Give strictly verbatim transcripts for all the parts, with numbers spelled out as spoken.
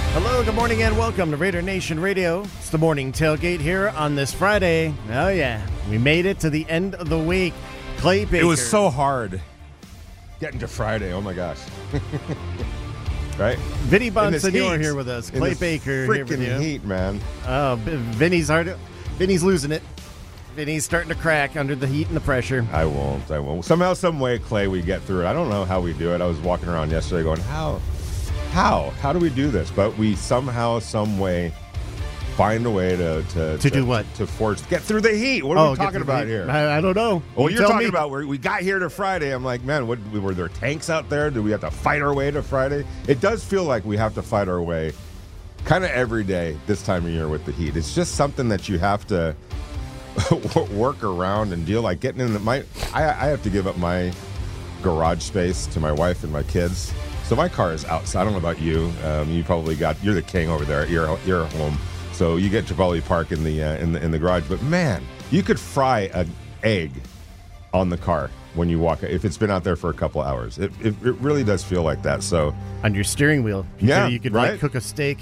Hello, good morning, and welcome to Raider Nation Radio. It's the morning tailgate here on this Friday. Oh, yeah. We made it to the end of the week. Clay Baker. It was so hard getting to Friday. Oh, my gosh. Right? Vinny Bonsignor here with us. Clay Baker here with you. Freaking heat, man. Oh, Vinny's hard. Vinny's losing it. Vinny's starting to crack under the heat and the pressure. I won't. I won't. Somehow, some way, Clay, we get through it. I don't know how we do it. I was walking around yesterday going, how? How? How do we do this? But we somehow, some way, find a way to... To, to, to do what? To force... Get through the heat. What are oh, we talking about here? I, I don't know. Well, you you're talking me. about where we got here to Friday. I'm like, man, what, were there tanks out there? Do we have to fight our way to Friday? It does feel like we have to fight our way kind of every day this time of year with the heat. It's just something that you have to work around and deal. Like getting in the... My, I, I have to give up my garage space to my wife and my kids. So my car is outside. I don't know about you. Um, you probably got... You're the king over there at your, your home. So you get to probably park in the, uh, in the in the garage. But, man, you could fry an egg on the car when you walk. If it's been out there for a couple hours. It, it, it really does feel like that. So on your steering wheel. You yeah, could, you could right? like, cook a steak.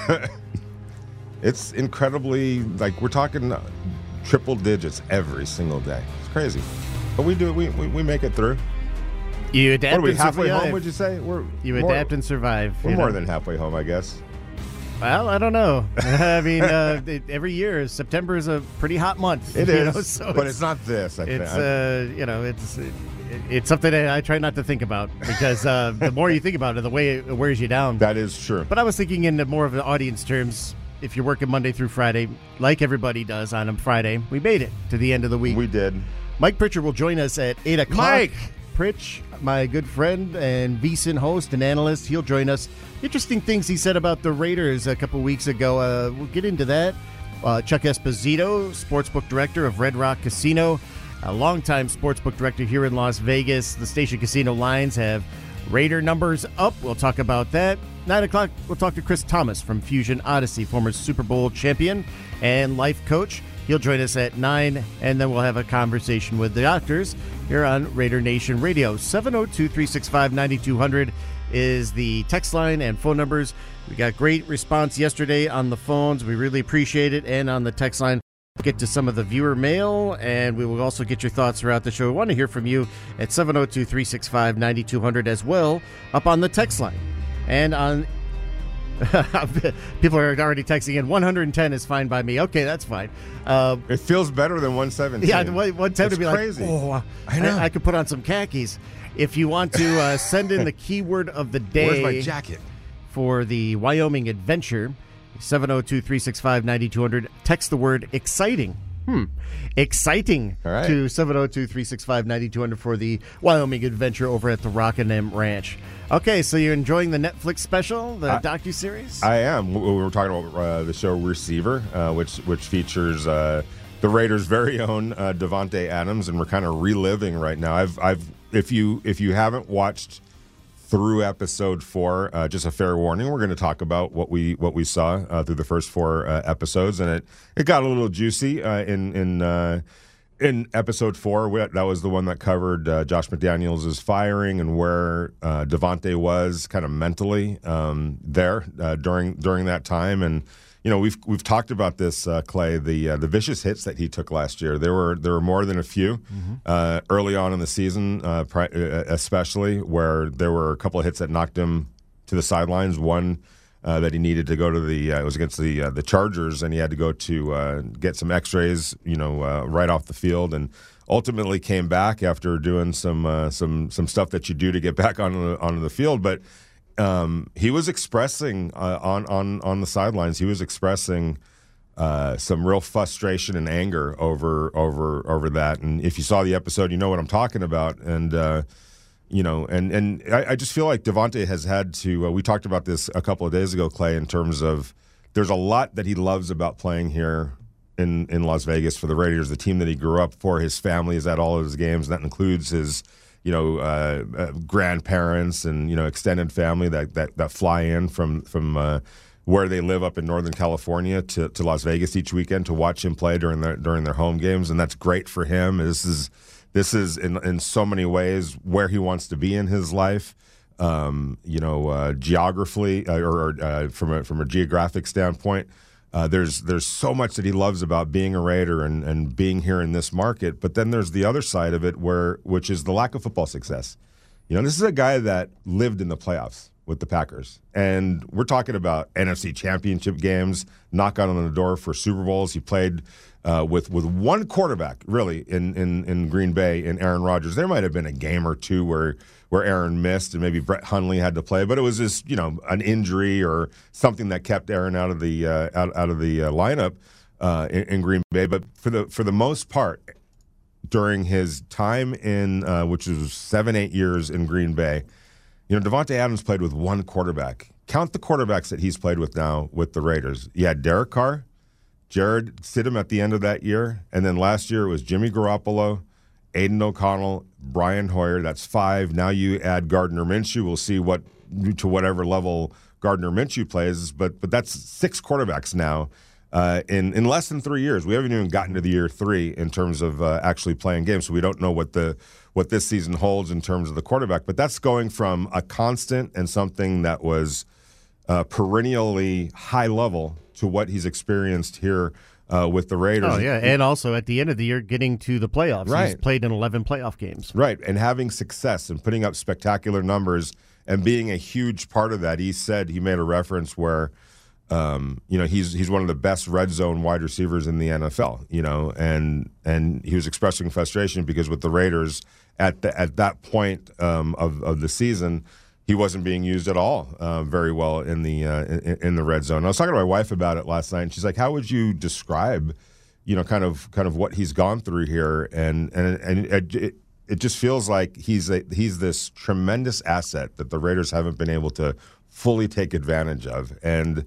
It's incredibly... Like, we're talking triple digits every single day. It's crazy. But we do. We, we, we make it through. You adapt what are we, and halfway survive. home, would you say? We're You more, adapt and survive. We're you more know? than halfway home, I guess. Well, I don't know. I mean, uh, it, every year, September is a pretty hot month. It you is, know, so but it's, it's not this. I it's, think. uh, you know, it's it, it's something that I try not to think about because uh, the more you think about it, the way it wears you down. That is true. But I was thinking in the more of the audience terms. If you're working Monday through Friday, like everybody does on a Friday, we made it to the end of the week. We did. Mike Pritchard will join us at eight o'clock. Mike! Pritch, my good friend and VSiN host and analyst, he'll join us. Interesting things he said about the Raiders a couple weeks ago. Uh, we'll get into that. Uh, Chuck Esposito, sportsbook director of Red Rock Casino, a longtime sportsbook director here in Las Vegas. The Station Casino lines have Raider numbers up. We'll talk about that. nine o'clock, we'll talk to Chris Thomas from Fusion Odyssey, former Super Bowl champion and life coach. He'll join us at nine, and then we'll have a conversation with the doctors here on Raider Nation Radio. seven oh two, three six five, nine two hundred is the text line and phone numbers. We got great response yesterday on the phones. We really appreciate it. And on the text line, we'll get to some of the viewer mail, and we will also get your thoughts throughout the show. We want to hear from you at seven oh two, three six five, nine two hundred as well up on the text line. And on people are already texting in. one hundred ten is fine by me. Okay, that's fine. Uh, it feels better than one seventeen. Yeah, one ten to be crazy. like, oh, I know. I, I could put on some khakis. If you want to uh, send in the keyword of the day. Where's my jacket? For the Wyoming Adventure, seven oh two, three six five, nine two hundred. Text the word exciting. Hmm. Exciting All right. to seven oh two, three six five, nine two hundred for the Wyoming Adventure over at the Rockin' M Ranch. Okay, so you're enjoying the Netflix special, the I, docuseries? I am. We were talking about uh, the show Receiver, uh, which which features uh, the Raiders' very own uh, Davante Adams, and we're kind of reliving right now. I've I've if you if you haven't watched through episode four, uh, just a fair warning, we're going to talk about what we what we saw uh, through the first four uh, episodes, and it, it got a little juicy uh, in in uh, in episode four. We, that was the one that covered uh, Josh McDaniels' firing and where uh, Davante was kind of mentally um, there uh, during during that time. And you know, we've we've talked about this, uh, Clay, the uh, the vicious hits that he took last year. There were there were more than a few mm-hmm. uh, early on in the season, uh, pri- especially where there were a couple of hits that knocked him to the sidelines. One uh, that he needed to go to the uh, it was against the uh, the Chargers, and he had to go to uh, get some X-rays, you know, uh, right off the field, and ultimately came back after doing some uh, some some stuff that you do to get back onto the, onto the field, but. Um, he was expressing uh, on, on, on the sidelines. He was expressing uh, some real frustration and anger over over over that. And if you saw the episode, you know what I'm talking about. And uh, you know, and and I, I just feel like Davante has had to. Uh, we talked about this a couple of days ago, Clay, in terms of there's a lot that he loves about playing here in in Las Vegas for the Raiders, the team that he grew up for. His family is at all of his games, and that includes his. You know, uh, uh, grandparents and you know extended family that that, that fly in from from uh, where they live up in Northern California to, to Las Vegas each weekend to watch him play during their during their home games, and that's great for him. This is this is in in so many ways where he wants to be in his life. um, you know, uh, geographically uh, or uh, from a from a geographic standpoint. Uh, there's there's so much that he loves about being a Raider and, and being here in this market. But then there's the other side of it, where which is the lack of football success. You know, this is a guy that lived in the playoffs with the Packers. And we're talking about N F C championship games, knock on the door for Super Bowls. He played uh, with with one quarterback, really, in, in, in Green Bay, in Aaron Rodgers. There might have been a game or two where where Aaron missed and maybe Brett Hundley had to play, but it was just, you know, an injury or something that kept Aaron out of the uh, out, out of the uh, lineup uh, in, in Green Bay. But for the for the most part, during his time in, uh, which was seven, eight years in Green Bay, you know, Davante Adams played with one quarterback. Count the quarterbacks that he's played with now with the Raiders. You had Derek Carr, Jared Stidham at the end of that year, and then last year it was Jimmy Garoppolo, Aiden O'Connell, Brian Hoyer. That's five. Now you add Gardner Minshew. We'll see what to whatever level Gardner Minshew plays, but but that's six quarterbacks now uh, in in less than three years. We haven't even gotten to the year three in terms of uh, actually playing games, so we don't know what the what this season holds in terms of the quarterback. But that's going from a constant and something that was uh, perennially high level to what he's experienced here uh, with the Raiders. Oh, yeah, and also at the end of the year getting to the playoffs. Right. He's played in eleven playoff games. Right, and having success and putting up spectacular numbers and being a huge part of that. He said, he made a reference where, um, you know, he's he's one of the best red zone wide receivers in the N F L, you know, and and he was expressing frustration because with the Raiders at the, at that point um, of, of the season, he wasn't being used at all uh, very well in the uh, in, in the red zone. I was talking to my wife about it last night, and she's like, "How would you describe, you know, kind of kind of what he's gone through here?" And and and it, it, it just feels like he's a, he's this tremendous asset that the Raiders haven't been able to fully take advantage of, and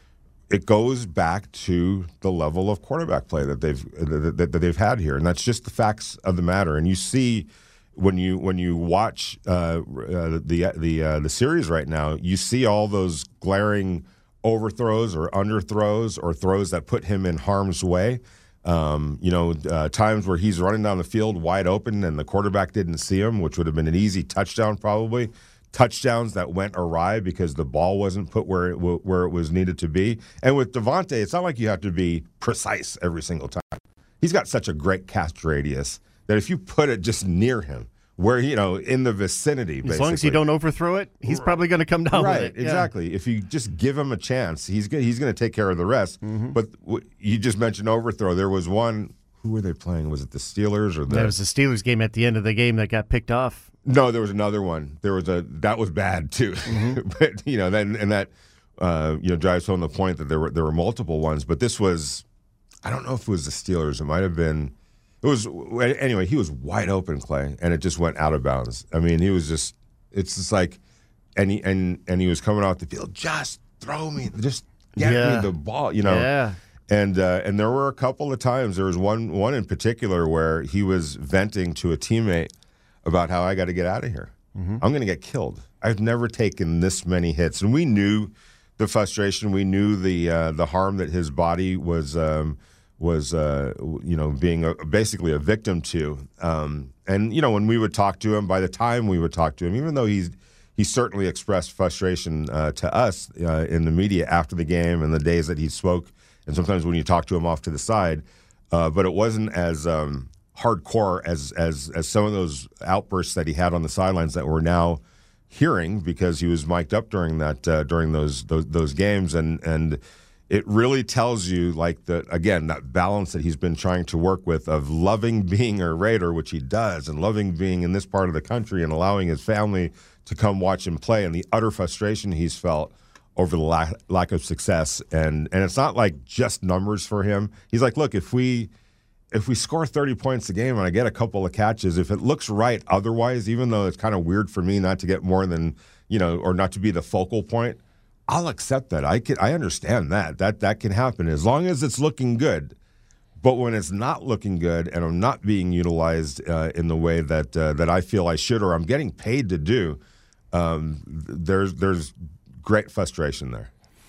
it goes back to the level of quarterback play that they've that, that they've had here, and that's just the facts of the matter. And you see. When you when you watch uh, uh, the the uh, the series right now, you see all those glaring overthrows or underthrows or throws that put him in harm's way. Um, you know, uh, times where he's running down the field wide open and the quarterback didn't see him, which would have been an easy touchdown probably. Touchdowns that went awry because the ball wasn't put where it w- where it was needed to be. And with Davante, it's not like you have to be precise every single time. He's got such a great catch radius that if you put it just near him, where, you know, in the vicinity, basically. As long as you don't overthrow it, he's probably going to come down right, with it. Right, exactly. Yeah. If you just give him a chance, he's go- he's going to take care of the rest. Mm-hmm. But w- you just mentioned overthrow. There was one, who were they playing? Was it the Steelers? or the? That was the Steelers game at the end of the game that got picked off. No, there was another one. There was a, that was bad too. Mm-hmm. But, you know, then and that, uh, you know, drives home the point that there were, there were multiple ones. But this was, I don't know if it was the Steelers. It might have been. It was anyway. He was wide open, Clay, and it just went out of bounds. I mean, he was just. It's just like, and he and and he was coming off the field. Just throw me, just get yeah. me the ball, you know. Yeah. And uh, and there were a couple of times. There was one one in particular where he was venting to a teammate about how I got to get out of here. Mm-hmm. I'm going to get killed. I've never taken this many hits, and we knew the frustration. We knew the uh, the harm that his body was. Um, was, uh, you know, being a, basically a victim to. Um, and, you know, when we would talk to him, by the time we would talk to him, even though he's, he certainly expressed frustration uh, to us uh, in the media after the game and the days that he spoke, and sometimes when you talk to him off to the side, uh, but it wasn't as um, hardcore as, as, as some of those outbursts that he had on the sidelines that we're now hearing because he was mic'd up during that uh, during those, those those games. And, and it really tells you, like, the again, that balance that he's been trying to work with of loving being a Raider, which he does, and loving being in this part of the country and allowing his family to come watch him play, and the utter frustration he's felt over the lack, lack of success. And and it's not like just numbers for him. He's like, look, if we if we score thirty points a game and I get a couple of catches, if it looks right otherwise, even though it's kind of weird for me not to get more than, you know, or not to be the focal point, I'll accept that. I can, I understand that. That that can happen as long as it's looking good. But when it's not looking good and I'm not being utilized uh, in the way that uh, that I feel I should, or I'm getting paid to do, um, there's there's great frustration there.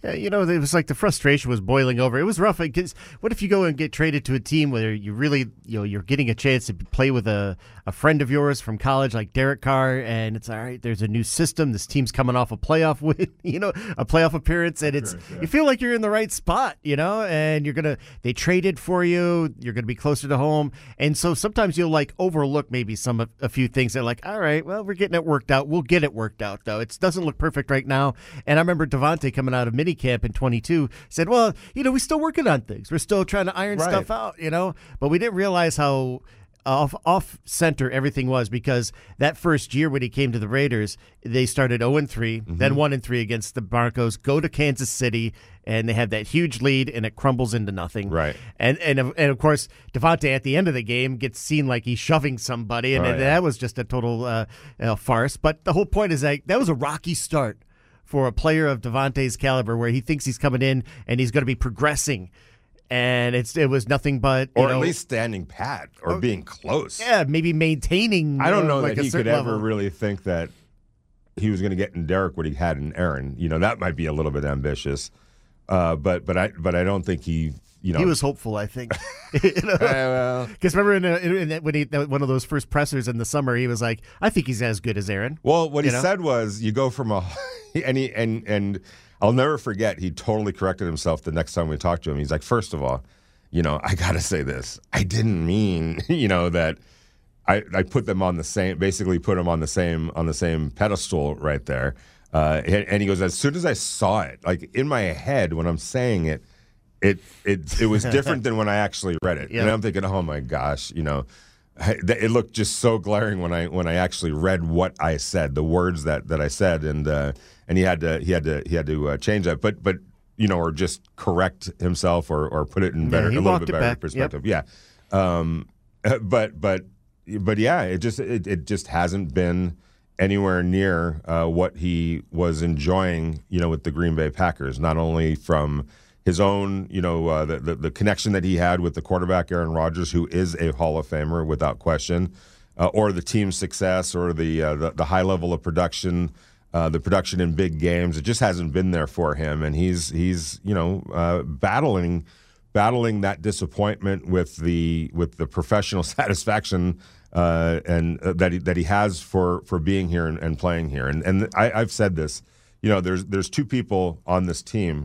Yeah, you know, it was like the frustration was boiling over. It was rough. Because what if you go and get traded to a team where you really, you know, you're getting a chance to play with a, a friend of yours from college like Derek Carr, and it's all right. There's a new system. This team's coming off a playoff win, you know, a playoff appearance, and it's yeah. you feel like you're in the right spot, you know, and you're gonna they traded for you. You're gonna be closer to home, and so sometimes you'll like overlook maybe some a few things. They're like, all right, well, we're getting it worked out. We'll get it worked out though. It doesn't look perfect right now. And I remember Davante coming out of mini camp in twenty-two said, well, you know, we're still working on things. We're still trying to iron right. stuff out, you know, but we didn't realize how off off center everything was, because that first year when he came to the Raiders, they started oh and three, mm-hmm. then one and three against the Broncos, go to Kansas City, and they have that huge lead, and it crumbles into nothing. Right. And and of, and of course, Davante at the end of the game gets seen like he's shoving somebody, and, oh, and yeah. that was just a total uh, uh, farce. But the whole point is that that was a rocky start for a player of Davante's caliber, where he thinks he's coming in and he's going to be progressing. And it's it was nothing but you or know, at least standing pat or, or being close. Yeah, maybe maintaining. I don't know uh, like that a he could certain ever level. really think that he was going to get in Derek what he had in Aaron. You know, that might be a little bit ambitious. Uh, but but I but I don't think he you know he was hopeful. I think because you know? uh, well. remember in, a, in that, when he that, one of those first pressers in the summer, he was like, I think he's as good as Aaron. Well, what he know? said was, you go from a and he, and and I'll never forget. He totally corrected himself the next time we talked to him. He's like, first of all, you know, I got to say this. I didn't mean, you know, that I, I put them on the same, basically put them on the same on the same pedestal right there. Uh, and, and he goes, as soon as I saw it, like in my head when I'm saying it, it it it was different than when I actually read it. Yep. And I'm thinking, oh my gosh, you know, it looked just so glaring when I when I actually read what I said, the words that, that I said, and uh, and he had to he had to he had to uh, change that, but but. You know, or just correct himself, or, or put it in better, yeah, a little bit better back. perspective. Yep. Yeah, um, but but but yeah, it just it, it just hasn't been anywhere near uh, what he was enjoying. You know, with the Green Bay Packers, not only from his own, you know, uh, the, the the connection that he had with the quarterback Aaron Rodgers, who is a Hall of Famer without question, uh, or the team's success, or the uh, the, the high level of production. Uh, the production in big games, it just hasn't been there for him, and he's he's you know uh, battling battling that disappointment with the with the professional satisfaction uh, and uh, that he, that he has for, for being here and, and playing here. And and I, I've said this, you know, there's there's two people on this team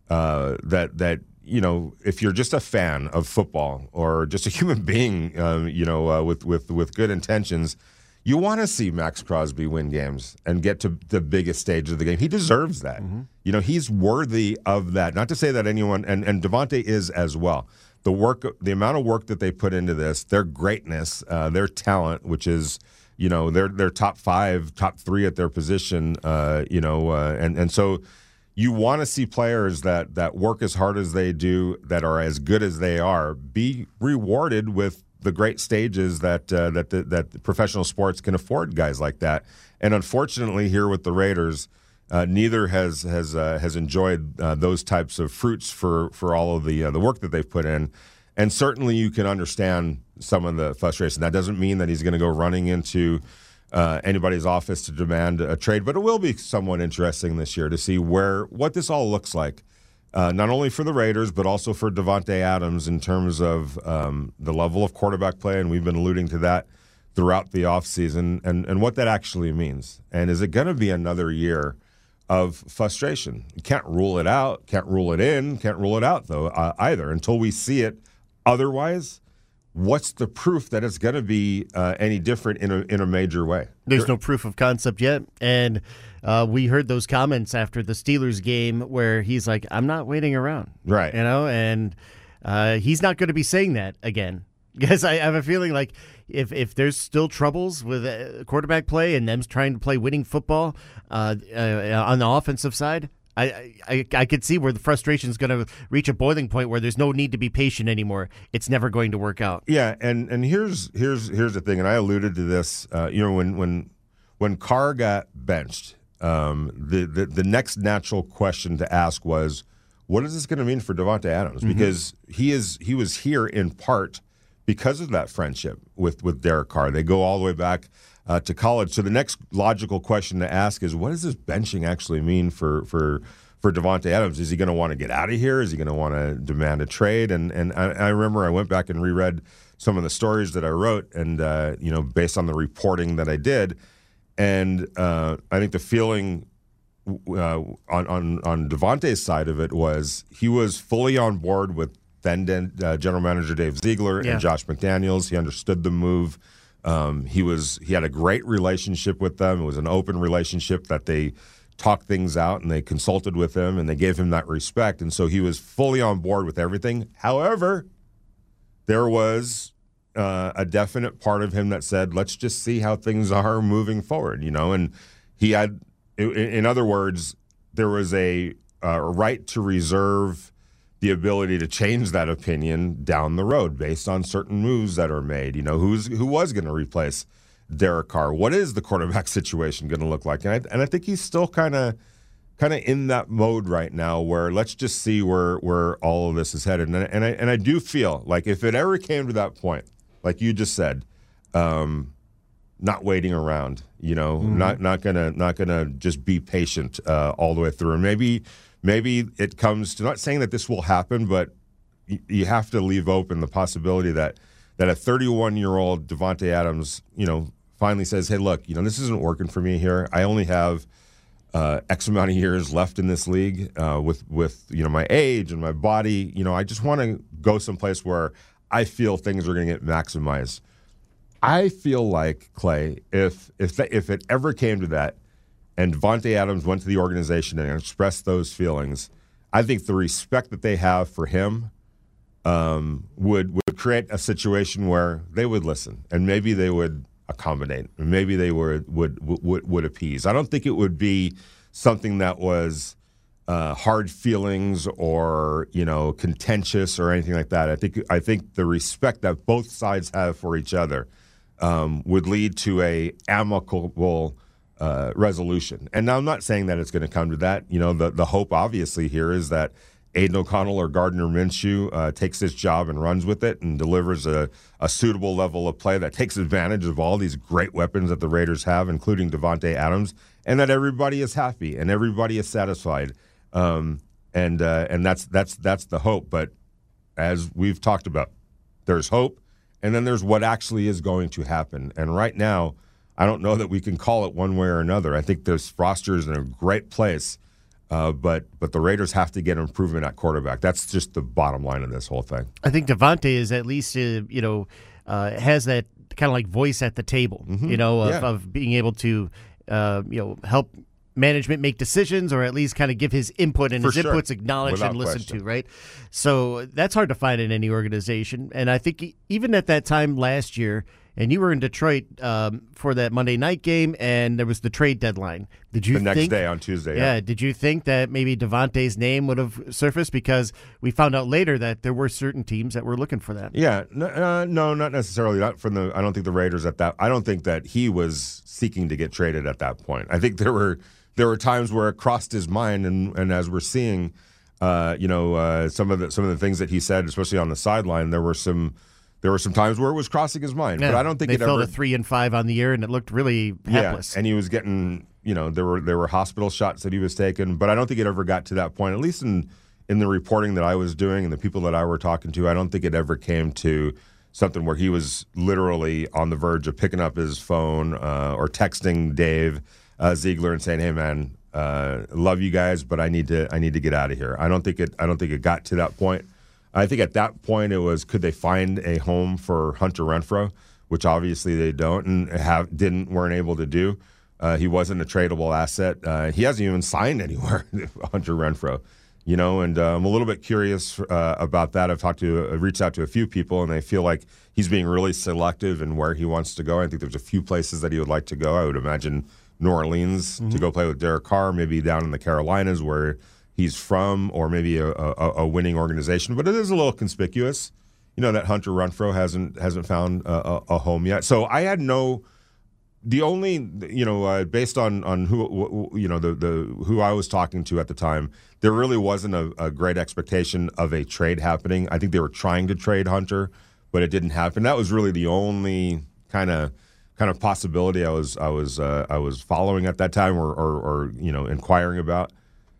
uh, that that you know, if you're just a fan of football or just a human being, um, you know, uh, with with with good intentions. You want to see Max Crosby win games and get to the biggest stage of the game. He deserves that. Mm-hmm. You know, he's worthy of that. Not to say that anyone, and, and Davante is as well. The work, the amount of work that they put into this, their greatness, uh, their talent, which is, you know, they're they're top five, top three at their position. Uh, you know, uh, and and so you want to see players that that work as hard as they do, that are as good as they are, be rewarded with the great stages that uh, that the, that the professional sports can afford guys like that. And unfortunately, here with the Raiders, uh, neither has has uh, has enjoyed uh, those types of fruits for for all of the uh, the work that they've put in. And certainly, you can understand some of the frustration. That doesn't mean that he's going to go running into uh, anybody's office to demand a trade, but it will be somewhat interesting this year to see where what this all looks like. Uh, not only for the Raiders, but also for Davante Adams in terms of um, the level of quarterback play, and we've been alluding to that throughout the offseason, and, and what that actually means. And is it going to be another year of frustration? You can't rule it out, can't rule it in, can't rule it out, though, uh, either, until we see it. Otherwise, what's the proof that it's going to be uh, any different in a, in a major way? There's there, no proof of concept yet, and Uh, we heard those comments after the Steelers game where he's like, I'm not waiting around. Right. You know, and uh, he's not going to be saying that again. Because I have a feeling like if, if there's still troubles with uh, quarterback play and them trying to play winning football uh, uh, on the offensive side, I, I I could see where the frustration is going to reach a boiling point where there's no need to be patient anymore. It's never going to work out. Yeah, and, and here's here's here's the thing, and I alluded to this. Uh, you know, when when when Carr got benched, Um, the, the the next natural question to ask was, what is this going to mean for Davante Adams? Mm-hmm. Because he is he was here in part because of that friendship with, with Derek Carr. They go all the way back uh, to college. So the next logical question to ask is, what does this benching actually mean for for for Davante Adams. Is he going to want to get out of here? Is he going to want to demand a trade? And and I, I remember I went back and reread some of the stories that I wrote, and uh, you know, based on the reporting that I did, and uh, I think the feeling uh, on on on Davante's side of it was he was fully on board with then uh, general manager Dave Ziegler yeah. and Josh McDaniels. He understood the move. Um, he was he had a great relationship with them. It was an open relationship that they talked things out and they consulted with him and they gave him that respect. And so he was fully on board with everything. However, there was uh, a definite part of him that said, let's just see how things are moving forward, you know. And he had, in, in other words, there was a, a right to reserve the ability to change that opinion down the road based on certain moves that are made. You know, who's who was going to replace Derek Carr? What is the quarterback situation going to look like? And I, and I think he's still kind of kind of in that mode right now where let's just see where where all of this is headed. And, and I and I do feel like if it ever came to that point, like you just said, um, not waiting around, you know, mm-hmm. not not gonna not gonna just be patient uh, all the way through. And maybe maybe it comes to, not saying that this will happen, but y- you have to leave open the possibility that that a thirty-one-year-old Davante Adams, you know, finally says, hey, look, you know, this isn't working for me here. I only have uh, X amount of years left in this league uh, with, with, you know, my age and my body. You know, I just want to go someplace where I feel things are going to get maximized. I feel like, Clay, if if th- if it ever came to that and Davante Adams went to the organization and expressed those feelings, I think the respect that they have for him um, would would create a situation where they would listen and maybe they would accommodate, and maybe they were would would would appease. I don't think it would be something that was uh, hard feelings or, you know, contentious or anything like that. I think I think the respect that both sides have for each other um, would lead to a amicable uh, resolution. And now I'm not saying that it's going to come to that. You know, the the hope obviously here is that Aiden O'Connell or Gardner Minshew uh, takes this job and runs with it and delivers a, a suitable level of play that takes advantage of all these great weapons that the Raiders have, including Davante Adams, and that everybody is happy and everybody is satisfied. Um, and uh, and that's that's that's the hope. But as we've talked about, there's hope, and then there's what actually is going to happen. And right now, I don't know that we can call it one way or another. I think this roster is in a great place. Uh, but but the Raiders have to get improvement at quarterback. That's just the bottom line of this whole thing. I think Davante is at least, uh, you know, uh, has that kind of like voice at the table, mm-hmm. you know, of, yeah. of being able to, uh, you know, help management make decisions or at least kind of give his input and For his sure. input's acknowledged Without and listened question. to, right? So that's hard to find in any organization. And I think even at that time last year, and you were in Detroit um, for that Monday night game, and there was the trade deadline. Did you the next think, day on Tuesday? Yeah, yeah. Did you think that maybe Davante's name would have surfaced? Because we found out later that there were certain teams that were looking for that. Yeah, no, uh, no, not necessarily. Not from the. I don't think the Raiders at that. I don't think that he was seeking to get traded at that point. I think there were there were times where it crossed his mind, and, and as we're seeing, uh, you know, uh, some of the some of the things that he said, especially on the sideline, there were some. There were some times where it was crossing his mind, Yeah, but I don't think they it filled ever. a three and five on the year, and it looked really hapless. Yeah, and he was getting, you know, there were there were hospital shots that he was taking, but I don't think it ever got to that point. At least in in the reporting that I was doing and the people that I were talking to, I don't think it ever came to something where he was literally on the verge of picking up his phone uh, or texting Dave uh, Ziegler and saying, "Hey, man, uh, love you guys, but I need to I need to get out of here." I don't think it I don't think it got to that point. I think at that point it was, could they find a home for Hunter Renfrow, which obviously they don't and have didn't weren't able to do. Uh, he wasn't a tradable asset. Uh, he hasn't even signed anywhere, Hunter Renfrow. You know, and uh, I'm a little bit curious uh, about that. I've talked to, I've reached out to a few people, and they feel like he's being really selective in where he wants to go. I think there's a few places that he would like to go. I would imagine New Orleans mm-hmm. to go play with Derek Carr, maybe down in the Carolinas where he's from, or maybe a, a, a winning organization. But it is a little conspicuous, you know, that Hunter Renfrow hasn't hasn't found a, a home yet. So I had no, the only, you know, uh, based on on who you know the the who I was talking to at the time, there really wasn't a, a great expectation of a trade happening. I think they were trying to trade Hunter, but it didn't happen. That was really the only kind of kind of possibility I was I was uh, I was following at that time, or, or or you know inquiring about.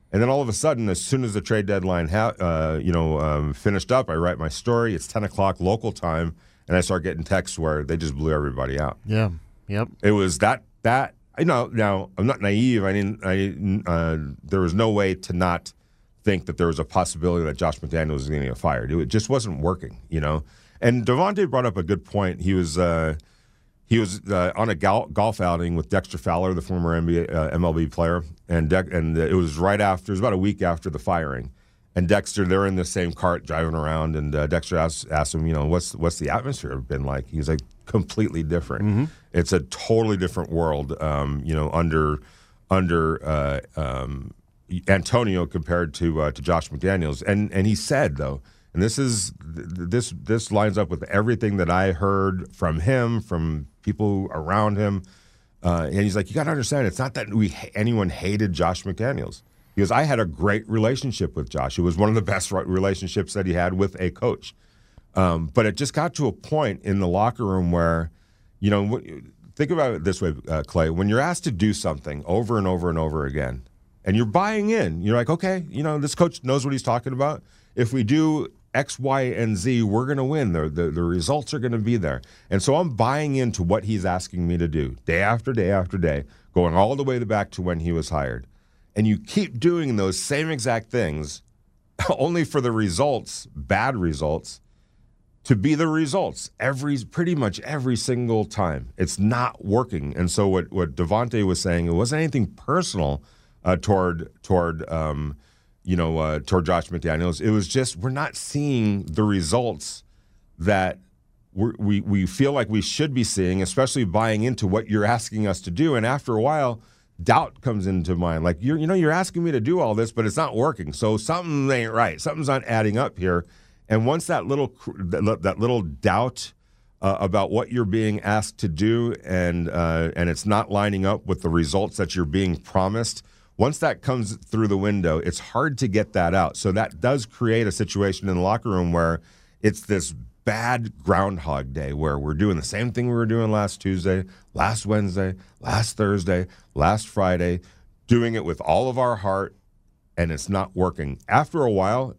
And then all of a sudden, as soon as the trade deadline ha- uh, you know, um, finished up, I write my story. It's ten o'clock local time, and I start getting texts where they just blew everybody out. Yeah, yep. It was that, that you know, now, I'm not naive. I didn't, I, uh, there was no way to not think that there was a possibility that Josh McDaniels was going to get fired. It just wasn't working, you know. And Davante brought up a good point. He was uh, he was uh, on a gal- golf outing with Dexter Fowler, the former N B A, uh, M L B player, and De- and it was right after, it was about a week after the firing. And Dexter, they're in the same cart driving around, and uh, Dexter asked, asked him, you know, what's what's the atmosphere been like? He's like, completely different. Mm-hmm. It's a totally different world, um, you know, under under uh, um, Antonio compared to uh, to Josh McDaniels. And and he said though, and this is this this lines up with everything that I heard from him, from people around him. Uh, and he's like, you got to understand, it's not that we anyone hated Josh McDaniels. Because I had a great relationship with Josh. It was one of the best relationships that he had with a coach. Um, but it just got to a point in the locker room where, you know, think about it this way, uh, Clay. When you're asked to do something over and over and over again, and you're buying in, you're like, okay, you know, this coach knows what he's talking about. If we do X, Y, and Z, we're going to win. The, the, the results are going to be there. And so I'm buying into what he's asking me to do day after day after day, going all the way back to when he was hired. And you keep doing those same exact things, only for the results, bad results, to be the results every pretty much every single time. It's not working. And so what, what Davante was saying, it wasn't anything personal uh, toward toward um, you know uh, toward Josh McDaniels. It was just we're not seeing the results that we're, we we feel like we should be seeing, especially buying into what you're asking us to do. And after a while, doubt comes into mind. Like, you're, you know, you're asking me to do all this, but it's not working. So something ain't right. Something's not adding up here. And once that little that, that little doubt uh, about what you're being asked to do and uh, and it's not lining up with the results that you're being promised, once that comes through the window, it's hard to get that out. So that does create a situation in the locker room where it's this bad Groundhog Day where we're doing the same thing we were doing last Tuesday, last Wednesday, last Thursday, last Friday, doing it with all of our heart, and it's not working. After a while,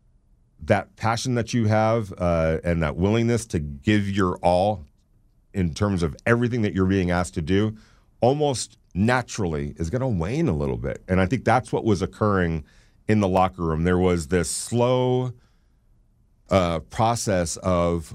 that passion that you have uh, and that willingness to give your all in terms of everything that you're being asked to do almost naturally is going to wane a little bit. And I think that's what was occurring in the locker room. There was this slow Uh, process of,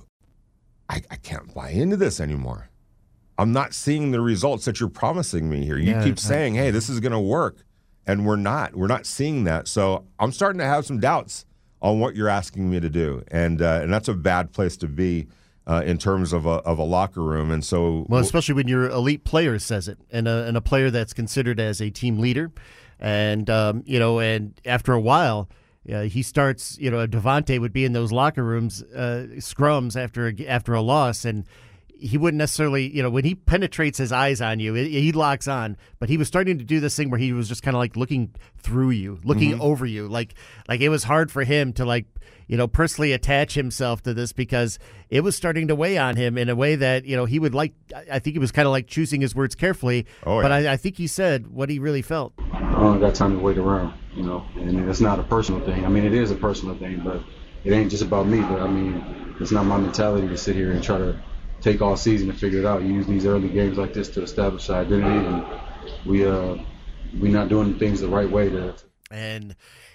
I, I can't buy into this anymore. I'm not seeing the results that you're promising me here. You yeah, keep saying, hey, this is going to work, and we're not. We're not seeing that. So I'm starting to have some doubts on what you're asking me to do, and uh, and that's a bad place to be uh, in terms of a, of a locker room. And so, well, especially when your elite player says it, and a, and a player that's considered as a team leader, and um, you know, and after a while. Uh, he starts, you know, Davante would be in those locker rooms, uh, scrums after a, after a loss, and he wouldn't necessarily, you know, when he penetrates his eyes on you, it, he locks on. But he was starting to do this thing where he was just kind of like looking through you, looking mm-hmm. over you, like like it was hard for him to like, you know, personally attach himself to this because it was starting to weigh on him in a way that, you know, he would like. I think he was kind of like choosing his words carefully. Oh, yeah. But I, I think he said what he really felt. I don't got time to wait around. You know, and it's not a personal thing. I mean, it is a personal thing, but it ain't just about me. But I mean, it's not my mentality to sit here and try to take all season to figure it out. You use these early games like this to establish our identity, and we uh we not doing things the right way. To and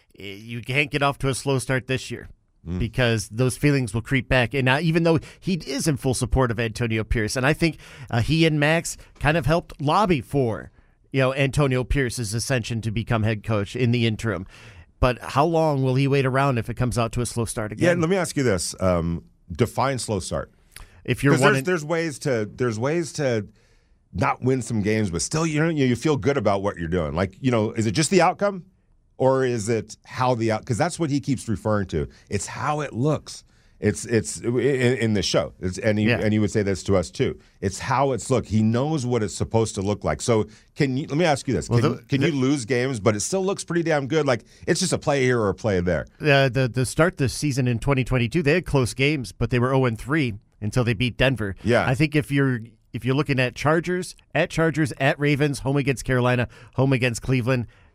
you can't get off to a slow start this year mm. because those feelings will creep back. And now, even though he is in full support of Antonio Pierce, and I think uh, he and Max kind of helped lobby for. You know, Antonio Pierce's ascension to become head coach in the interim. But how long will he wait around if it comes out to a slow start again? Yeah, let me ask you this. Um, define slow start. If you're there's, there's ways to there's ways to not win some games, but still you know you feel good about what you're doing. Like, you know, is it just the outcome? Or is it how the out? Because that's what he keeps referring to. It's how it looks. It's it's in, in the show, it's, and he yeah. and he would say this to us too. It's how it's look. He knows what it's supposed to look like. So can you? Let me ask you this: Can, well, the, can the, you lose games, but it still looks pretty damn good? Like it's just a play here or a play there. Uh, the the start this season in twenty twenty-two, they had close games, but they were zero and three until they beat Denver. Yeah, I think if you're if you're looking at Chargers, at Chargers, at Ravens, home against Carolina, home against Cleveland.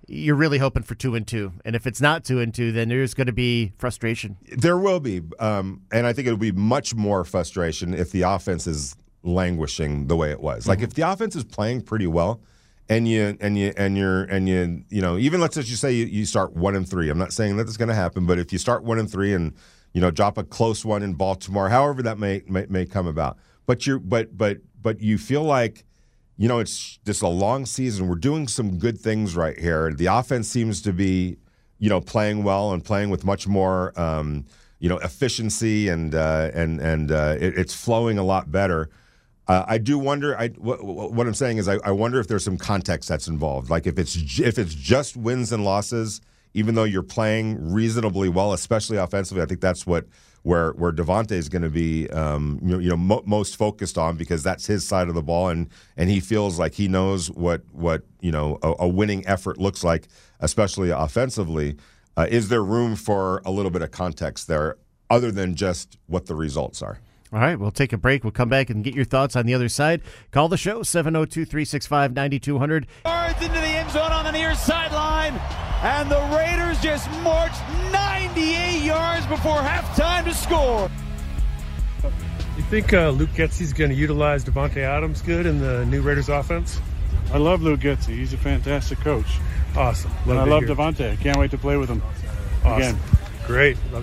you're really hoping for two and two. And if it's not two and two, then there's going to be frustration. There will be, um, and I think it'll be much more frustration if the offense is languishing the way it was. Mm-hmm. Like if the offense is playing pretty well, and you and you and you're and you you know even let's just say you, you start one and three. I'm not saying that that's going to happen, but if you start one and three and you know drop a close one in Baltimore, however that may may, may come about, but you're but but but you feel like. You know, it's just a long season. We're doing some good things right here. The offense seems to be, you know, playing well and playing with much more, um, you know, efficiency, and uh, and and uh, it, it's flowing a lot better. Uh, I do wonder. I what, what I'm saying is, I, I wonder if there's some context that's involved. Like if it's if it's just wins and losses, even though you're playing reasonably well, especially offensively. I think that's what. Where where Davante is going to be, um, you know, you know mo- most focused on, because that's his side of the ball, and and he feels like he knows what what you know a, a winning effort looks like, especially offensively. Uh, is there room for a little bit of context there, other than just what the results are? All right, we'll take a break. We'll come back and get your thoughts on the other side. Call the show, seven oh two, three six five, nine two zero zero. Yards into the end zone on the near sideline, and the Raiders just marched ninety-eight yards before halftime to score. You think uh, Luke Getsy's going to utilize Davante Adams good in the new Raiders offense? I love Luke Getsy. He's a fantastic coach. Awesome. And I love Davante. I can't wait to play with him awesome. again. Great. Love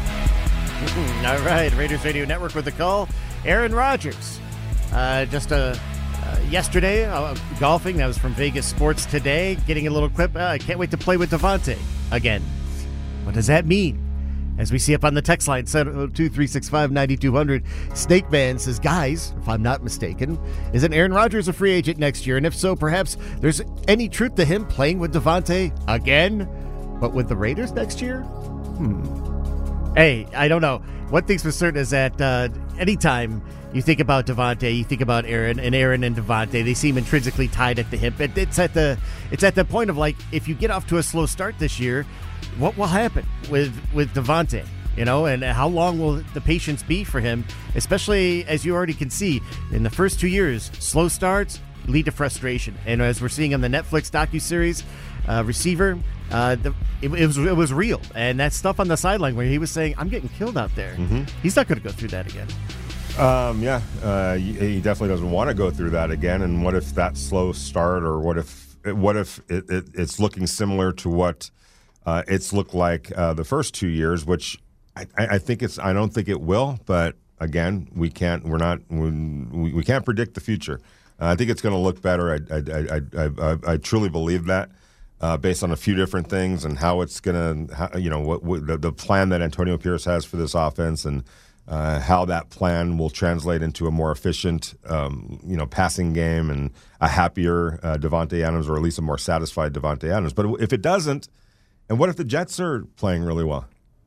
All right, Raiders Radio Network with the call. Aaron Rodgers, uh, just uh, uh, yesterday, uh, golfing. That was from Vegas Sports Today. Getting a little clip. Uh, I can't wait to play with Davante again. What does that mean? As we see up on the text line, seven oh two, three six five, nine two zero zero. Snake Man says, guys, if I'm not mistaken, isn't Aaron Rodgers a free agent next year? And if so, perhaps there's any truth to him playing with Davante again, but with the Raiders next year? Hmm. Hey, I don't know. One thing's for certain is that uh, anytime you think about Davante, you think about Aaron, and Aaron and Davante, they seem intrinsically tied at the hip. It, it's at the it's at the point of, like, if you get off to a slow start this year, what will happen with with Davante? You know, and how long will the patience be for him? Especially as you already can see in the first two years, slow starts lead to frustration, and as we're seeing on the Netflix docuseries, uh, Receiver. Uh, the, it, it was it was real, and that stuff on the sideline where he was saying, "I'm getting killed out there." Mm-hmm. He's not going to go through that again. Um, yeah, uh, he definitely doesn't want to go through that again. And what if that slow start, or what if what if it, it, it's looking similar to what uh, it's looked like uh, the first two years? Which I, I think it's. I don't think it will. But again, we can't. We're not. We, we can't predict the future. Uh, I think it's going to look better. I I, I, I, I I truly believe that. Uh, based on a few different things and how it's going to, you know, what, what the, the plan that Antonio Pierce has for this offense, and uh, how that plan will translate into a more efficient, um, you know, passing game and a happier uh, Davante Adams, or at least a more satisfied Davante Adams. But if it doesn't, and what if the Jets are playing really well?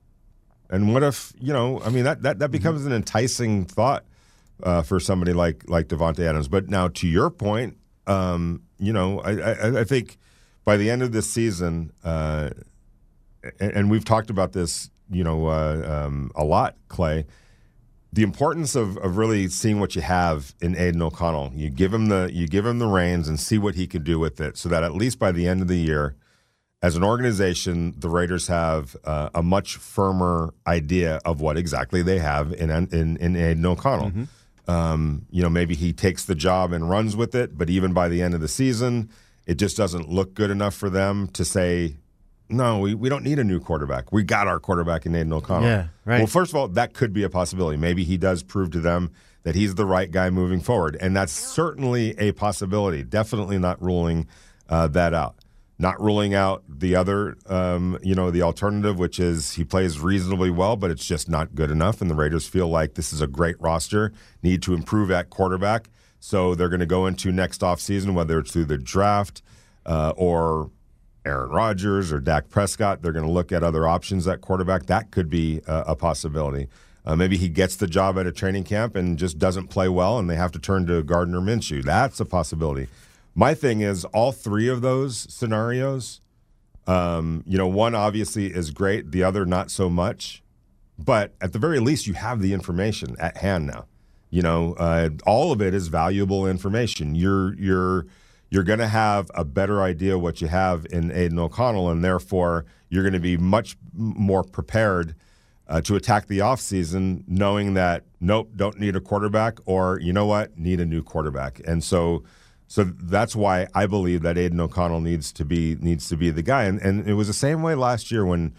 And what if, you know, I mean, that, that, that becomes an enticing thought uh, for somebody like like Davante Adams. But now, to your point, um, you know, I, I, I think by the end of this season, uh, and, and we've talked about this, you know, uh, um, a lot, Clay, the importance of, of really seeing what you have in Aiden O'Connell. You give him the you give him the reins and see what he can do with it, so that at least by the end of the year, as an organization, the Raiders have uh, a much firmer idea of what exactly they have in in, in Aiden O'Connell. Mm-hmm. Um, you know, maybe he takes the job and runs with it, but even by the end of the season, it just doesn't look good enough for them to say, no, we, we don't need a new quarterback. We got our quarterback in Aiden O'Connell. Yeah, right. Well, first of all, that could be a possibility. Maybe he does prove to them that he's the right guy moving forward, and that's certainly a possibility. Definitely not ruling uh, that out. Not ruling out the other, um, you know, the alternative, which is he plays reasonably well, but it's just not good enough, and the Raiders feel like this is a great roster, need to improve at quarterback. So they're going to go into next offseason, whether it's through the draft uh, or Aaron Rodgers or Dak Prescott, they're going to look at other options at quarterback. That could be a, a possibility. Uh, maybe he gets the job at a training camp and just doesn't play well, and they have to turn to Gardner Minshew. That's a possibility. My thing is, all three of those scenarios, um, you know, one obviously is great, the other not so much. But at the very least, you have the information at hand now. You know, uh, all of it is valuable information. You're you're you're going to have a better idea what you have in Aiden O'Connell, and therefore you're going to be much more prepared uh, to attack the offseason knowing that, nope, don't need a quarterback, or, you know what, need a new quarterback. And so so that's why I believe that Aiden O'Connell needs to be needs to be the guy. And, and it was the same way last year when,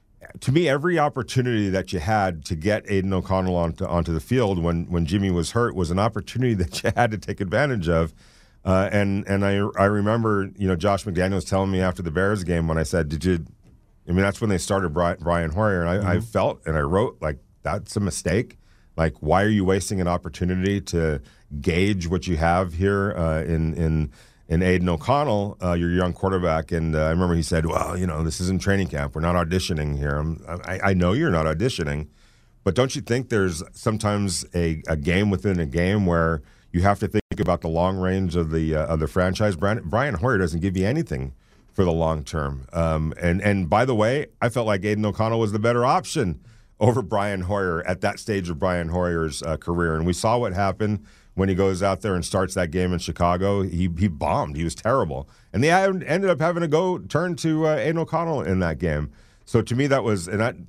to me, every opportunity that you had to get Aiden O'Connell onto, onto the field when, when Jimmy was hurt was an opportunity that you had to take advantage of. Uh, and and I I remember, you know, Josh McDaniels telling me after the Bears game when I said, did you, I mean, that's when they started Brian, Brian Hoyer, and I, mm-hmm. I felt and I wrote, like, that's a mistake. Like, why are you wasting an opportunity to gauge what you have here uh, in in in Aiden O'Connell, uh, your young quarterback? And uh, I remember he said, well, you know, this isn't training camp. We're not auditioning here. I'm, I, I know you're not auditioning, but don't you think there's sometimes a, a game within a game where you have to think about the long range of the uh, of the franchise? Brian, Brian Hoyer doesn't give you anything for the long term. Um, and, and by the way, I felt like Aiden O'Connell was the better option over Brian Hoyer at that stage of Brian Hoyer's uh, career. And we saw what happened when he goes out there and starts that game in Chicago. He he bombed. He was terrible. And they ended up having to go turn to uh, Aiden O'Connell in that game. So to me, that was, and that,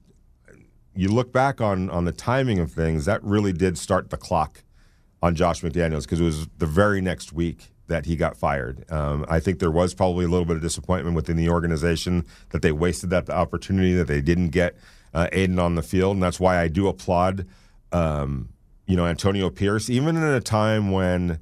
you look back on, on the timing of things, that really did start the clock on Josh McDaniels, because it was the very next week that he got fired. Um, I think there was probably a little bit of disappointment within the organization that they wasted that opportunity, that they didn't get uh, Aiden on the field, and that's why I do applaud, um, you know, Antonio Pierce, even in a time when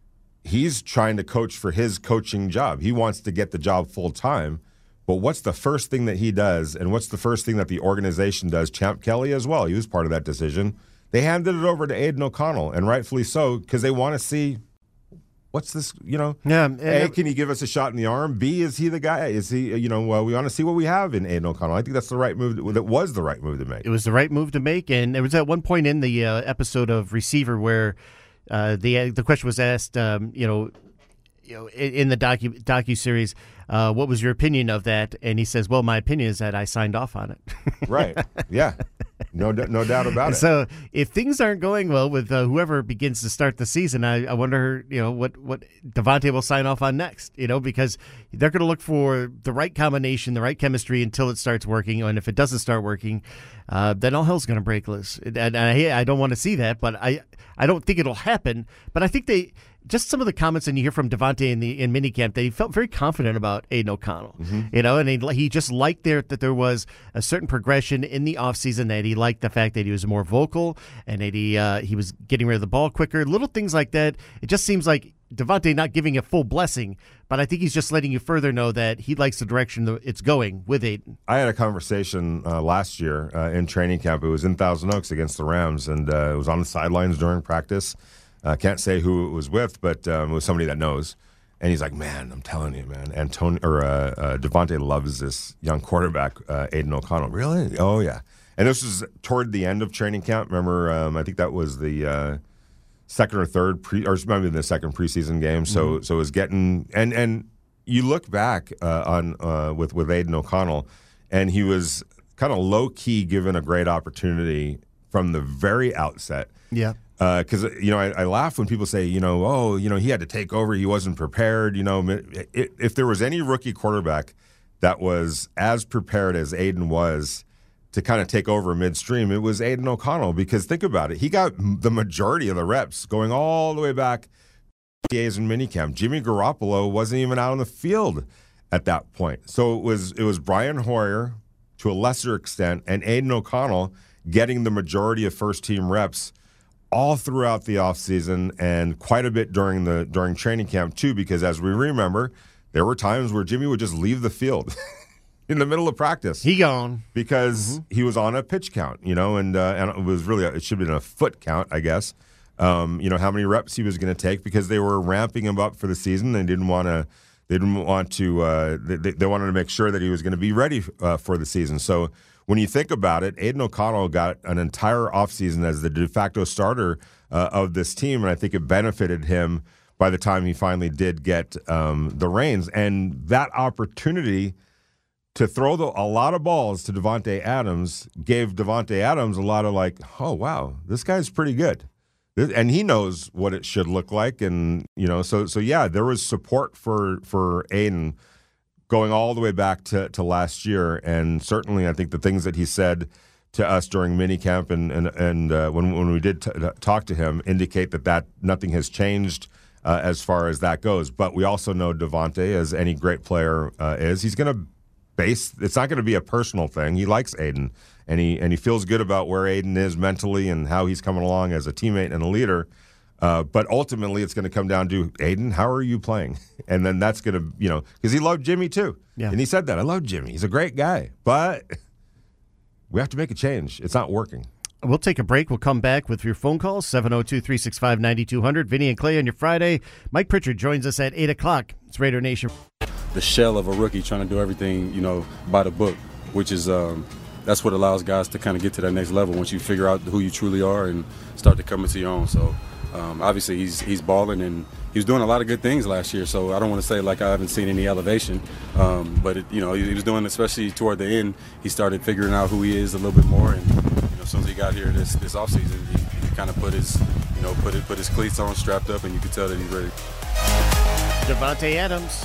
he's trying to coach for his coaching job. He wants to get the job full time, but what's the first thing that he does, and what's the first thing that the organization does? Champ Kelly as well. He was part of that decision. They handed it over to Aiden O'Connell, and rightfully so, because they want to see, what's this, you know? Yeah, A, can he give us a shot in the arm? B, is he the guy? Is he, you know, well, we want to see what we have in Aiden O'Connell. I think that's the right move. That was the right move to make. It was the right move to make, and it was at one point in the uh, episode of Receiver where uh, the the question was asked, um, you know, you know, in, in the docu docu series, uh, what was your opinion of that? And he says, "Well, my opinion is that I signed off on it." Right. Yeah. No, no doubt about it. So, if things aren't going well with uh, whoever begins to start the season, I, I wonder, you know, what what Davante will sign off on next. You know, because they're going to look for the right combination, the right chemistry until it starts working. And if it doesn't start working, uh, then all hell's going to break loose. And I, I don't want to see that, but I I don't think it'll happen. But I think they. Just some of the comments, and you hear from Davante in the in minicamp, that he felt very confident about Aiden O'Connell. Mm-hmm. You know, and he, he just liked there that there was a certain progression in the offseason, that he liked the fact that he was more vocal and that he uh, he was getting rid of the ball quicker. Little things like that. It just seems like Davante not giving a full blessing, but I think he's just letting you further know that he likes the direction that it's going with Aiden. I had a conversation uh, last year uh, in training camp. It was in Thousand Oaks against the Rams, and uh, it was on the sidelines during practice. I uh, can't say who it was with, but um, it was somebody that knows. And he's like, man, I'm telling you, man, Antonio or uh, uh, Davante loves this young quarterback, uh, Aiden O'Connell. Really? Oh, yeah. And this was toward the end of training camp. Remember, um, I think that was the uh, second or third, pre, or maybe the second preseason game. So, mm-hmm. so it was getting, and and you look back uh, on uh, with with Aiden O'Connell, and he was kind of low key given a great opportunity from the very outset. Yeah. Because, uh, you know, I, I laugh when people say, you know, oh, you know, he had to take over. He wasn't prepared. You know, if, if there was any rookie quarterback that was as prepared as Aiden was to kind of take over midstream, it was Aiden O'Connell. Because think about it. He got the majority of the reps going all the way back to P As and minicamp. Jimmy Garoppolo wasn't even out on the field at that point. So it was it was Brian Hoyer to a lesser extent and Aiden O'Connell getting the majority of first-team reps all throughout the offseason and quite a bit during the during training camp too, because as we remember, there were times where Jimmy would just leave the field in the middle of practice. He gone. Because mm-hmm. he was on a pitch count, you know, and uh, and it was really, a, it should have been a foot count, I guess, um, you know, how many reps he was going to take, because they were ramping him up for the season. They didn't want to, they didn't want to, uh, they, they wanted to make sure that he was going to be ready uh, for the season. So when you think about it, Aiden O'Connell got an entire offseason as the de facto starter uh, of this team, and I think it benefited him by the time he finally did get um, the reins. And that opportunity to throw the, a lot of balls to Davante Adams gave Davante Adams a lot of like, oh, wow, this guy's pretty good. and he knows what it should look like. And, you know, so, so yeah, there was support for, for Aiden going all the way back to, to last year. And certainly I think the things that he said to us during minicamp and, and, and uh, when, when we did t- talk to him indicate that, that nothing has changed uh, as far as that goes. But we also know Davante, as any great player uh, is, he's going to base, it's not going to be a personal thing. He likes Aiden, and he, and he feels good about where Aiden is mentally and how he's coming along as a teammate and a leader. Uh, but ultimately, it's going to come down to, Aiden, how are you playing? And then that's going to, you know, because he loved Jimmy too. Yeah. And he said that. I love Jimmy. He's a great guy. But we have to make a change. It's not working. We'll take a break. We'll come back with your phone calls, seven oh two, three six five, nine two zero zero. Vinny and Clay on your Friday. Mike Pritchard joins us at eight o'clock. It's Raider Nation. The shell of a rookie trying to do everything, you know, by the book, which is um, that's what allows guys to kind of get to that next level once you figure out who you truly are and start to come into your own. So um, obviously he's he's balling, and he was doing a lot of good things last year. So I don't want to say like I haven't seen any elevation, um, but it, you know, he, he was doing, especially toward the end, he started figuring out who he is a little bit more. And you know, as soon as he got here this this offseason, he, he kind of put his you know put it put his cleats on, strapped up, and you could tell that he's ready. Davante Adams.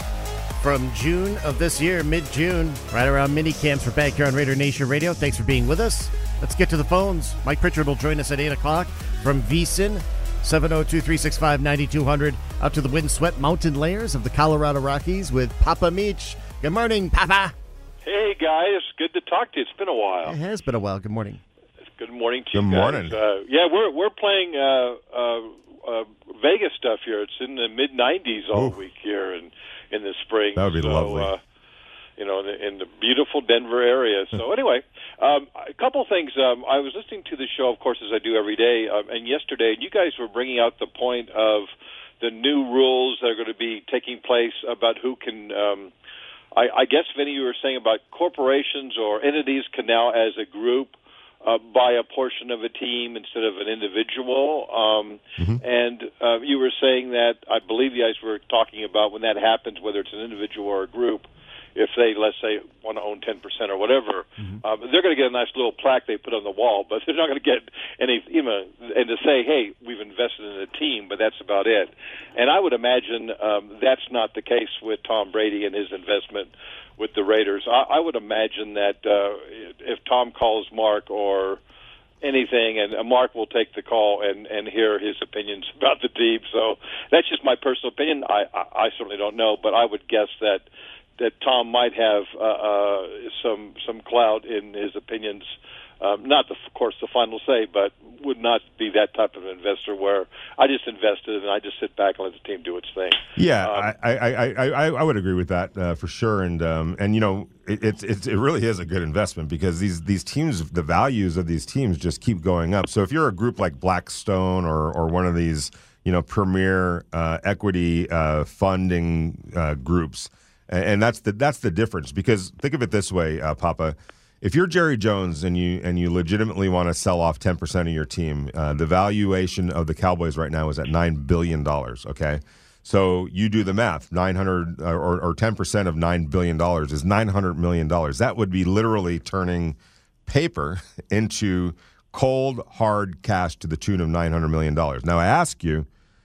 From June of this year, mid-June, right around mini camps. We're back here on Raider Nation Radio. Thanks for being with us. Let's get to the phones. Mike Pritchard will join us at eight o'clock from VSiN, seven oh two, three six five, nine two zero zero, up to the windswept mountain layers of the Colorado Rockies with Papa Meach. Good morning, Papa. Hey, guys. Good to talk to you. It's been a while. It has been a while. Good morning. Good morning to Good you guys. morning. Uh, yeah, we're we're playing uh, uh, uh, Vegas stuff here. It's in the mid nineties all Ooh. week here and in the spring. That would be so, lovely. Uh, you know, in the, in the beautiful Denver area. So anyway, um, a couple things. Um, I was listening to the show, of course, as I do every day, um, and yesterday, you guys were bringing out the point of the new rules that are going to be taking place about who can. Um, I, I guess, Vinny, you were saying about corporations or entities can now, as a group, uh, buy a portion of a team instead of an individual. Um, mm-hmm. And uh, you were saying that, I believe you guys were talking about when that happens, whether it's an individual or a group, if they, let's say, want to own ten percent or whatever, mm-hmm. um, they're going to get a nice little plaque they put on the wall, but they're not going to get any, you know, and to say, hey, we've invested in a team, but that's about it. And I would imagine um, that's not the case with Tom Brady and his investment with the Raiders. I, I would imagine that uh, if Tom calls Mark or anything, and Mark will take the call and, and hear his opinions about the team. So that's just my personal opinion. I, I, I certainly don't know, but I would guess that that Tom might have uh, uh, some some clout in his opinions. Um, not, the, of course, the final say, but would not be that type of investor where I just invested and I just sit back and let the team do its thing. Yeah, um, I, I, I, I, I would agree with that uh, for sure. And um, and you know, it, it it it really is a good investment because these these teams, the values of these teams just keep going up. So if you're a group like Blackstone or or one of these, you know, premier uh, equity uh, funding uh, groups. And that's the that's the difference, because think of it this way, uh, Papa. If you're Jerry Jones and you and you legitimately want to sell off ten percent of your team, uh, the valuation of the Cowboys right now is at nine billion dollars, okay? So you do the math. nine hundred or, or ten percent of nine billion dollars is nine hundred million dollars. That would be literally turning paper into cold, hard cash to the tune of nine hundred million dollars. Now, I ask you,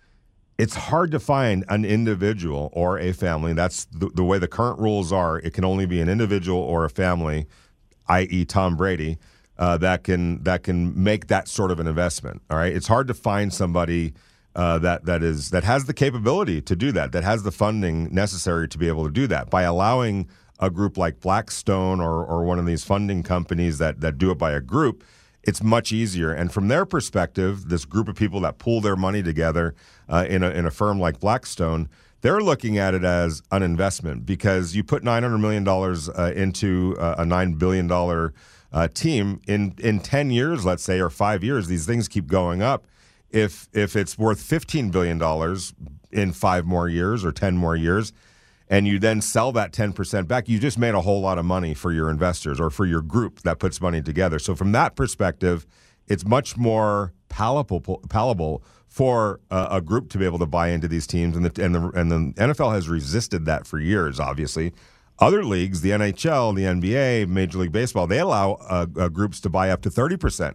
it's hard to find an individual or a family. That's the, the way the current rules are. It can only be an individual or a family, that is. Tom Brady, uh, that can that can make that sort of an investment. All right, it's hard to find somebody uh, that that is that has the capability to do that, that has the funding necessary to be able to do that. By allowing a group like Blackstone or or one of these funding companies that that do it by a group, it's much easier. And from their perspective, this group of people that pool their money together uh, in a in a firm like Blackstone, they're looking at it as an investment, because you put nine hundred million dollars uh, into uh, a nine billion dollars uh, team in, in ten years, let's say, or five years, these things keep going up. If if it's worth fifteen billion dollars in five more years or ten more years, and you then sell that ten percent back, you just made a whole lot of money for your investors or for your group that puts money together. So from that perspective, it's much more palatable, palatable for uh, a group to be able to buy into these teams. And the, and, the, and the N F L has resisted that for years, obviously. Other leagues, the N H L, the N B A, Major League Baseball, they allow uh, uh, groups to buy up to thirty percent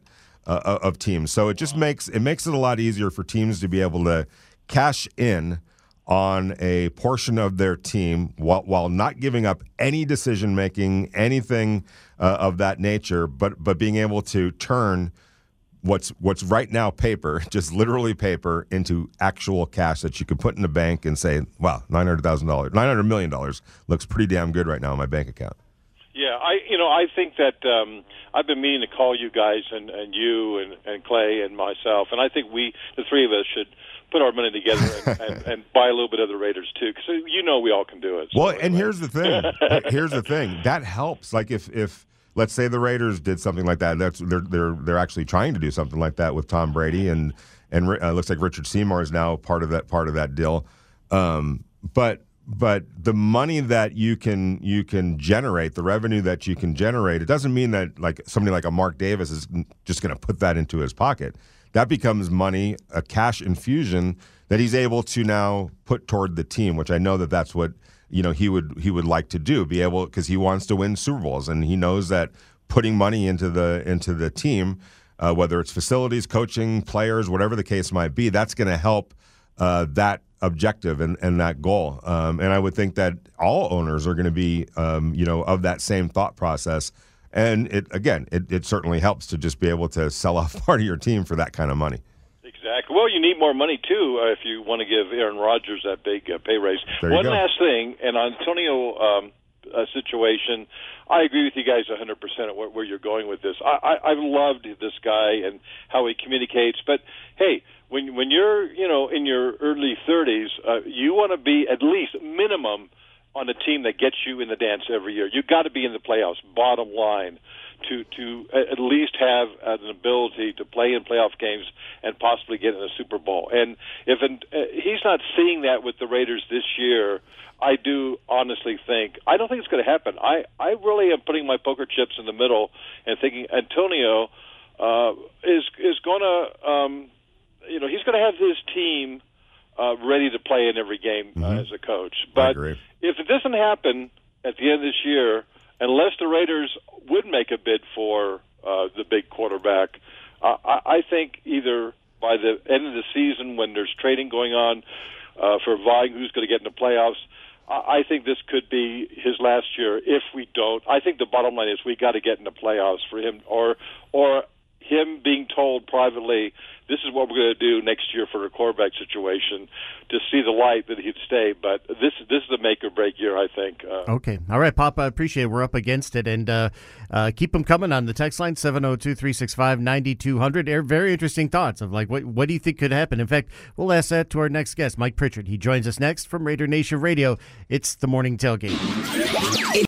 uh, of teams. So it just makes it makes it a lot easier for teams to be able to cash in on a portion of their team while, while not giving up any decision making, anything uh, of that nature, but but being able to turn what's what's right now paper, just literally paper, into actual cash that you can put in the bank and say, wow, nine hundred thousand dollars, nine hundred million dollars looks pretty damn good right now in my bank account. Yeah, I you know I think that um, I've been meaning to call you guys and, and you and, and Clay and myself, and I think we, the three of us, should put our money together and, and, and buy a little bit of the Raiders too, because you know we all can do it. So well, anyway. And here's the thing. Here's the thing that helps. Like if if let's say the Raiders did something like that, that's they're they're they're actually trying to do something like that with Tom Brady, and and uh, looks like Richard Seymour is now part of that part of that deal. Um, but but the money that you can you can generate, the revenue that you can generate, it doesn't mean that like somebody like a Mark Davis is just going to put that into his pocket. That becomes money, a cash infusion that he's able to now put toward the team, which I know that that's what you know he would he would like to do, be able because he wants to win Super Bowls, and he knows that putting money into the into the team, uh, whether it's facilities, coaching, players, whatever the case might be, that's going to help uh, that objective and, and that goal. Um, and I would think that all owners are going to be um, you know of that same thought process. And it again, it, it certainly helps to just be able to sell off part of your team for that kind of money. Exactly. Well, you need more money, too, uh, if you want to give Aaron Rodgers that big uh, pay raise. There you One go. last thing, and on Antonio um, uh, situation, I agree with you guys one hundred percent at where, where you're going with this. I, I, I've loved this guy and how he communicates. But, hey, when when you're, you know, in your early thirties, uh, you want to be at least minimum on a team that gets you in the dance every year. You've got to be in the playoffs, bottom line, to to at least have an ability to play in playoff games and possibly get in a Super Bowl. And if an, uh, he's not seeing that with the Raiders this year, I do honestly think, I don't think it's going to happen. I, I really am putting my poker chips in the middle and thinking Antonio uh, is is going to, um, you know, he's going to have his team Uh, ready to play in every game uh, Mm-hmm. as a coach. But if it doesn't happen at the end of this year, unless the Raiders would make a bid for uh, the big quarterback, uh, I, I think either by the end of the season when there's trading going on uh, for vying who's going to get in the playoffs, I, I think this could be his last year if we don't. I think the bottom line is we got to get in the playoffs for him, or or him being told privately, this is what we're going to do next year for the quarterback situation, to see the light that he'd stay. But this this is a make or break year, I think. Uh, okay. All right, Papa, I appreciate it. We're up against it. And uh, uh, keep them coming on the text line, seven oh two, three six five, nine two hundred. Very interesting thoughts of, like, what, what do you think could happen? In fact, we'll ask that to our next guest, Mike Pritchard. He joins us next from Raider Nation Radio. It's the Morning Tailgate.